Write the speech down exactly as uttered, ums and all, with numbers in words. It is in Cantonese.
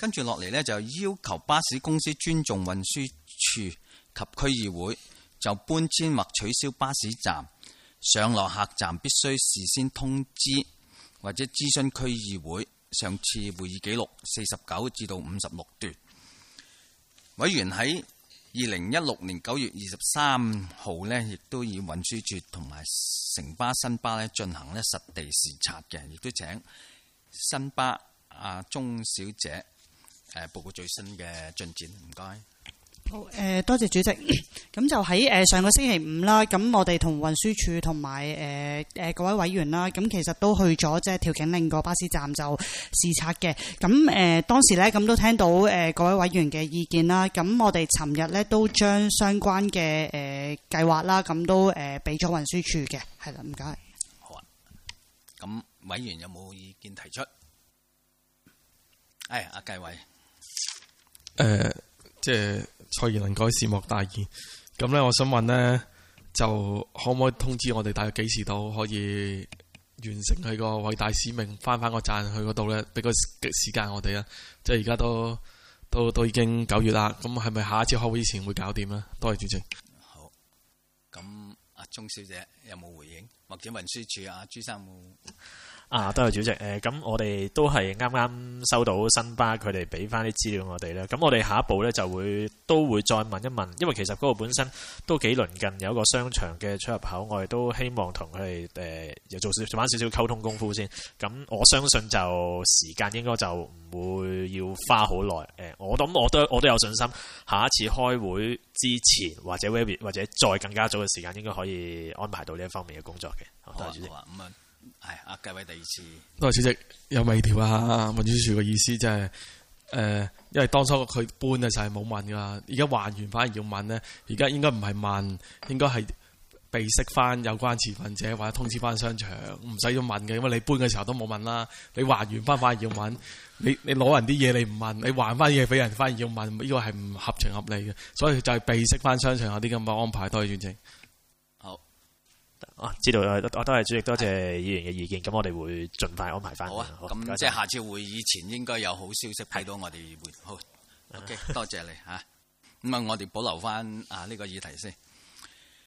跟住落嚟呢，就要求巴士公司尊重運輸處及區議會就搬遷或取消巴士站上落客站必須事先通知或者諮詢區議會。上次會議記錄四十九至到五十六段，委員喺二零一六年九月二十三號呢，亦都以運輸處同埋城巴新巴呢進行呢實地視察嘅，亦都請新巴阿鐘小姐誒報告最新嘅進展。唔該。 好，誒、呃、多謝主席。咁就喺誒、呃、上個星期五啦，咁我哋同運輸署同埋誒誒各位委員啦，咁其實都去咗即係調景嶺個巴士站就視察嘅。咁誒、呃、當時咧咁都聽到誒、呃、各位委員嘅意見啦。咁我哋尋日咧都將相關嘅誒、呃、計劃啦，咁都誒俾咗運輸署嘅。係啦，唔該。 好啊。咁委員有冇意見提出？誒、哎，阿繼偉。誒、 呃，即係。蔡賢能改善莫大焉，咁咧，我想問呢，就可唔可以通知我哋大約幾時到可以完成佢個偉大使命，翻返個站去嗰度呢？俾個時間我哋啊！即係而家都都都已經九月啦，咁係咪下一次開會之前會搞掂呢？多謝主席。 好，咁阿鐘小姐有冇回應？或者運輸署阿朱生冇？ 啊，多謝主席。誒、呃，咁我哋都係啱啱收到新巴佢哋俾翻啲資料我哋咧。咁我哋下一步咧就會都會再問一問，因為其實嗰個本身都幾鄰近，有一個商場嘅出入口，我哋都希望同佢哋誒又做少做翻少少溝通功夫先。咁我相信就時間應該就唔會要花好耐。誒、呃，我諗我都我都有信心，下一次開會之前或者或者再更加早嘅時間，應該可以安排到呢一方面嘅工作嘅。好，多謝主席。 係阿繼偉第二次， 多謝主席。有微調啊，運輸署嘅意思即係誒，因為當初佢搬嘅時候係冇問噶，而家還原反而要問咧。而家應該唔係問，應該係備悉翻有關持份者或者通知翻商場，唔使要問嘅，因為你搬嘅時候都冇問啦。你還原翻反而要問，你你攞人啲嘢你唔問，你還翻嘢俾人反而要問，呢個係唔合情合理嘅。所以就係備悉翻商場有啲咁嘅安排。多謝主席。 啊，知道啦，我多謝主席，多謝議員嘅意見，咁我哋會盡快安排翻。 好啊，咁即係下次會議前應該有好消息睇到我哋會。好 ，OK， 多謝你嚇。咁啊，我哋保留翻啊呢個議題先。